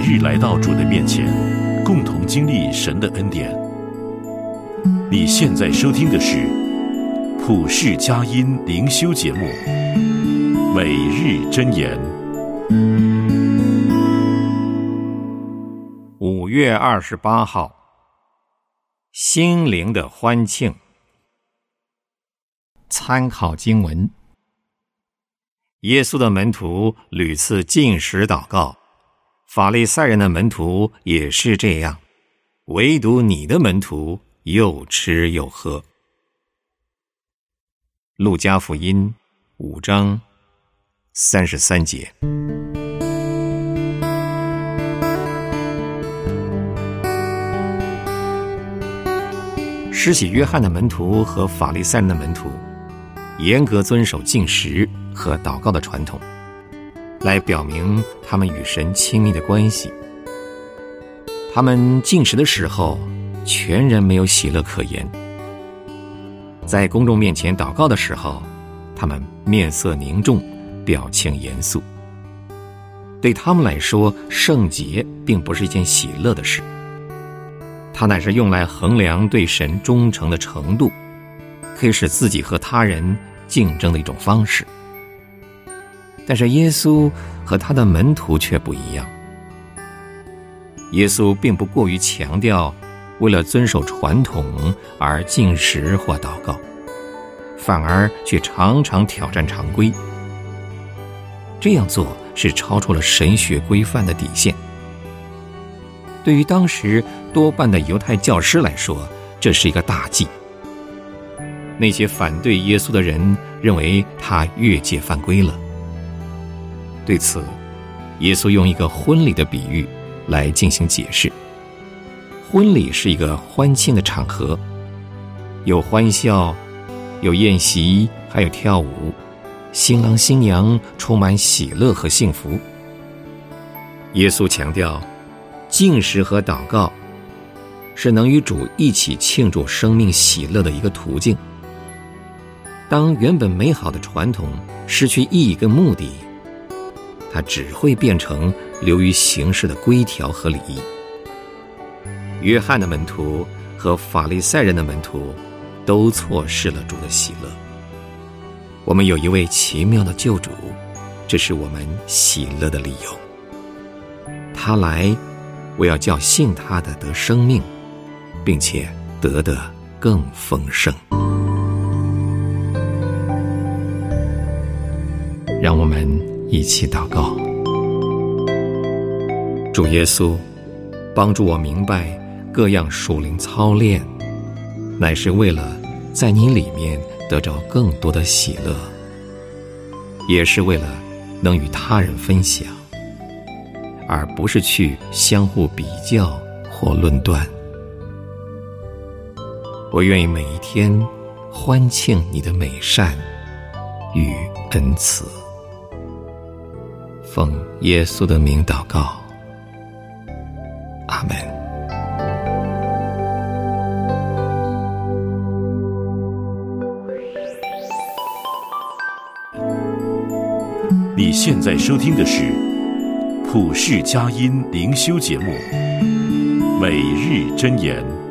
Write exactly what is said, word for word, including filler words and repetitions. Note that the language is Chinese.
日来到主的面前，共同经历神的恩典。你现在收听的是普世佳音灵修节目《每日箴言》。 五月二十八号，心灵的欢庆。参考经文：耶稣的门徒屡次禁食祷告，法利赛人的门徒也是这样，唯独你的门徒又吃又喝。路加福音五章三十三节。施洗约翰的门徒和法利赛人的门徒严格遵守禁食和祷告的传统，来表明他们与神亲密的关系。他们禁食的时候全然没有喜乐可言，在公众面前祷告的时候，他们面色凝重，表情严肃。对他们来说，圣洁并不是一件喜乐的事，它乃是用来衡量对神忠诚的程度，可以使自己和他人竞争的一种方式。但是耶稣和他的门徒却不一样。耶稣并不过于强调为了遵守传统而禁食或祷告，反而却常常挑战常规。这样做是超出了神学规范的底线。对于当时多半的犹太教师来说，这是一个大忌。那些反对耶稣的人认为他越界犯规了。对此，耶稣用一个婚礼的比喻来进行解释。婚礼是一个欢庆的场合，有欢笑，有宴席，还有跳舞，新郎新娘充满喜乐和幸福。耶稣强调，禁食和祷告是能与主一起庆祝生命喜乐的一个途径。当原本美好的传统失去意义跟目的，它只会变成流于形式的规条和礼仪。约翰的门徒和法利赛人的门徒都错失了主的喜乐。我们有一位奇妙的救主，这是我们喜乐的理由。他来，我要叫信他的得生命，并且得的更丰盛。让我们一起祷告。主耶稣，帮助我明白各样属灵操练，乃是为了在你里面得着更多的喜乐，也是为了能与他人分享，而不是去相互比较或论断。我愿意每一天欢庆你的美善与恩慈。奉耶稣的名祷告，阿们。 你现在收听的是普世佳音灵修节目《每日箴言》。